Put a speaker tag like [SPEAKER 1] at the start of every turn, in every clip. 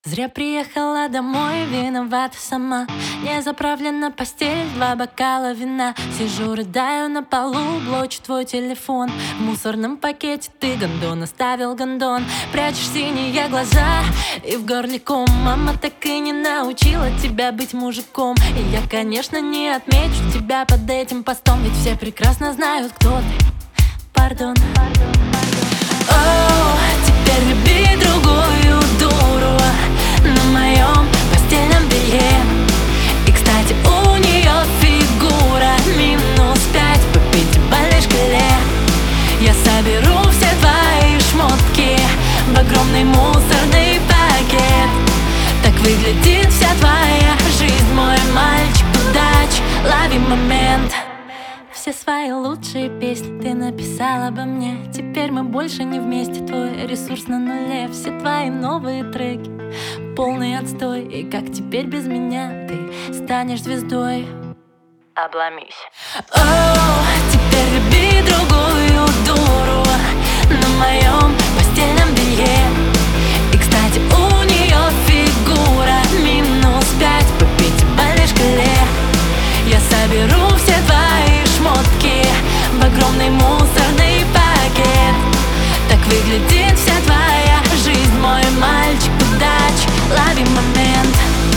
[SPEAKER 1] Зря приехала домой, виновата сама. Не заправлена постель, 2 бокала вина. Сижу, рыдаю на полу, блочу твой телефон. В мусорном пакете ты гондон оставил гондон. Прячешь синие глаза и в горле ком. Мама так и не научила тебя быть мужиком. И я, конечно, не отмечу тебя под этим постом, ведь все прекрасно знают, кто ты. Пардон. О, теперь люби другую дуру на моем постельном белье. И, кстати, у нее фигура -5 по 5-бальной шкале. Я соберу все твои шмотки в огромный мусорный пакет. Так выглядит вся твоя жизнь, мой мальчик, удачи, лови момент. Все свои лучшие песни ты написал обо мне. Теперь мы больше не вместе, твой ресурс на нуле. Все твои новые треки полный отстой. И как теперь без меня ты станешь звездой? Обломись. О, теперь люби другую дуру на моем постельном белье. И, кстати, у нее фигура -5 по 5-бальной шкале. Я соберу все твои шмотки в огромный мусорный пакет. Так выглядит вся твоя жизнь, мой мальчик, удачи, лови момент.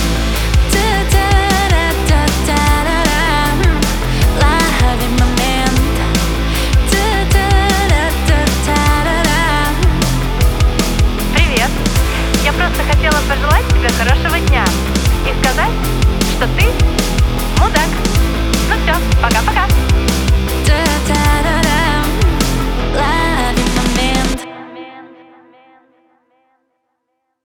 [SPEAKER 1] Лови момент.
[SPEAKER 2] Привет! Я просто хотела пожелать тебе хорошего дня и сказать,